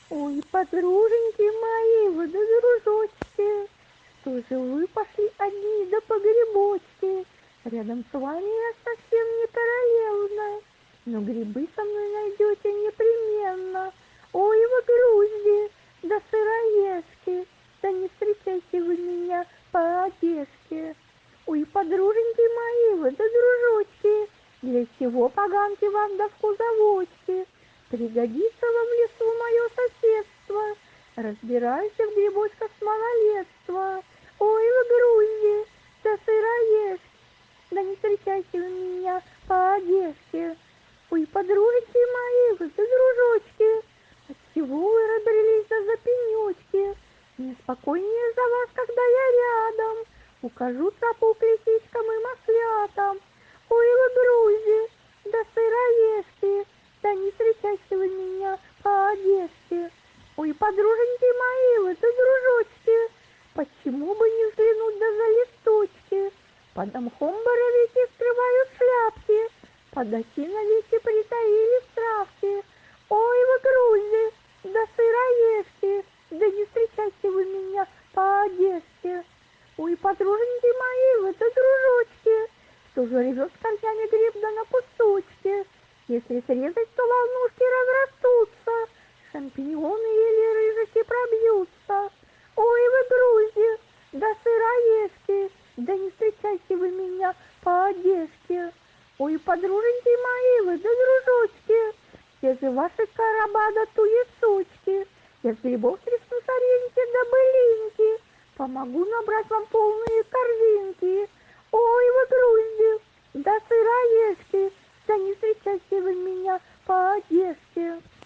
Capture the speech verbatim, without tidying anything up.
Ой, подруженьки мои, вы да дружочки, что же вы пошли одни да по грибочки? Рядом с вами я совсем не королевна, но грибы со мной найдете непременно. Ой, вы грузди, да сыроежки, да не встречайте вы меня по одежке. Ой, подруженьки мои, вы да дружочки, для чего поганки вам да вкусовочки? Пригодится вам в лесу мое соседство, разбираюсь в грибочках с малолетства. Ой, вы грузди, да сыроежки, да не встречайте вы меня по одежке. Ой, подружки мои, вы да дружочки, отчего вы разбрелись за пенечки? Мне спокойнее за вас, когда я рядом, укажу тропу к лисичкам и маслятам. Ой, вы грузи, да сыроежки, да не встречайте вы меня по одежке. Ой, подруженьки мои, вы да дружочки, почему бы не взглянуть да за листочки? Под мхом боровики скрывают шляпки, под осиновики притаились травки. Ой, вы грузи, да сыроежки, да не встречайте вы меня по одежке. Ой, подруженьки мои, вы да дружочки, что же рвет с корнями гриб да на кусочки? Если срезать, то волнушки разрастутся, шампиньоны или рыжики пробьются. Ой, вы грузи, да сыроежки, да не встречайте вы меня по одежке. Ой, подруженьки мои, вы да дружочки, все же ваши короба да туесочки. Я с грибов тресну соринки да былинки, помогу набрать вам полные корзинки. Ой, вы грузди, да сыроежки, да не встречайте вы меня по одежке.